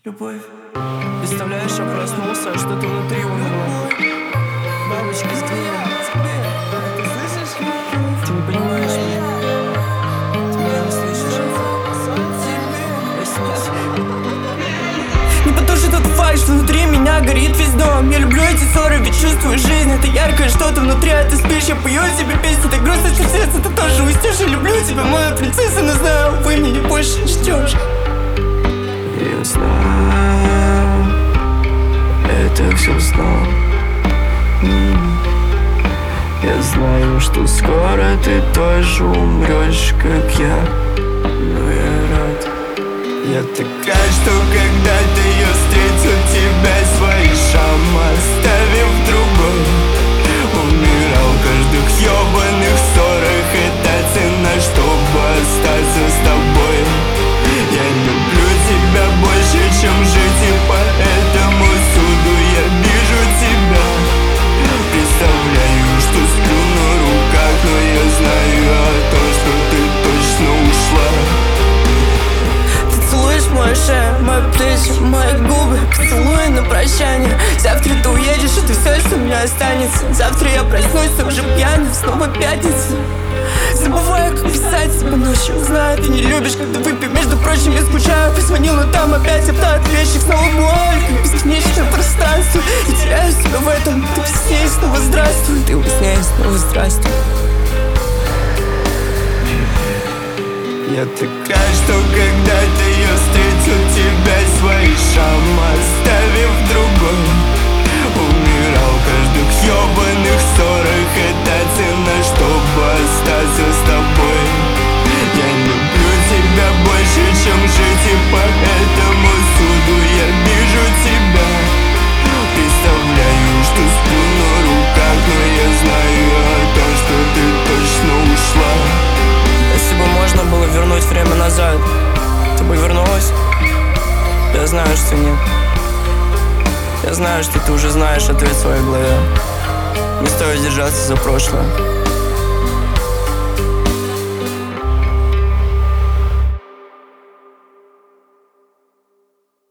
Любовь. Представляешь, я проснулся, а что-то внутри умерло. Бабочка сгнила. Ты слышишь? Ты не понимаешь меня. Ты меня не слышишь. Не потушит тот факт, что внутри меня горит весь дом. Я люблю эти ссоры, ведь чувствую жизнь. Это яркое что-то внутри, а ты спишь. Я пою себе песню, так грустно, что сердце ты тоже уйдешь. Я люблю тебя, моя принцесса, но знаю, вы меня больше не ждешь. Я знаю, это все снова. Я знаю, что скоро ты тоже умрешь, как я. Но я рад. Я такая, что когда-то я встретил тебя, свои шрамы оставив другой. Умирал в каждых ёбаных ссорах. Это цена, чтобы остаться с тобой. Я люблю тебя больше, чем жить, и поэтому суду я вижу тебя. Представляю, что сплю на руках, но я знаю о том, что ты точно ушла. Ты целуешь мою шею, мои плечи, мои губы, поцелуй на прощание. Завтра ты уедешь, это все, что у меня останется. Завтра я проснусь, ты уже пьяный, снова пятница. Забываю, как писать себе ночью. Знаю, ты не любишь, когда выпью. Между прочим, я скучаю, позвонил, но там опять автоответчик. Снова боль, как бесконечное пространство. Я теряю себя в этом. Ты во сне и снова здравствуй. Ты во сне и снова здравствуй. Я такая, что когда-то я встретил тебя, свои шрамы оставив другой. Умирал в каждых ёбаных ссорах. Это цена, чтобы остаться с тобой. Я люблю тебя больше, чем жить, и поэтому суду я вижу тебя. Представляю, что сплю на руках, но я знаю о том, что ты точно ушла. Если бы можно было вернуть время назад, ты бы вернулась? Я знаю, что нет. Я знаю, что ты уже знаешь ответ в своей голове. Не стоит держаться за прошлое.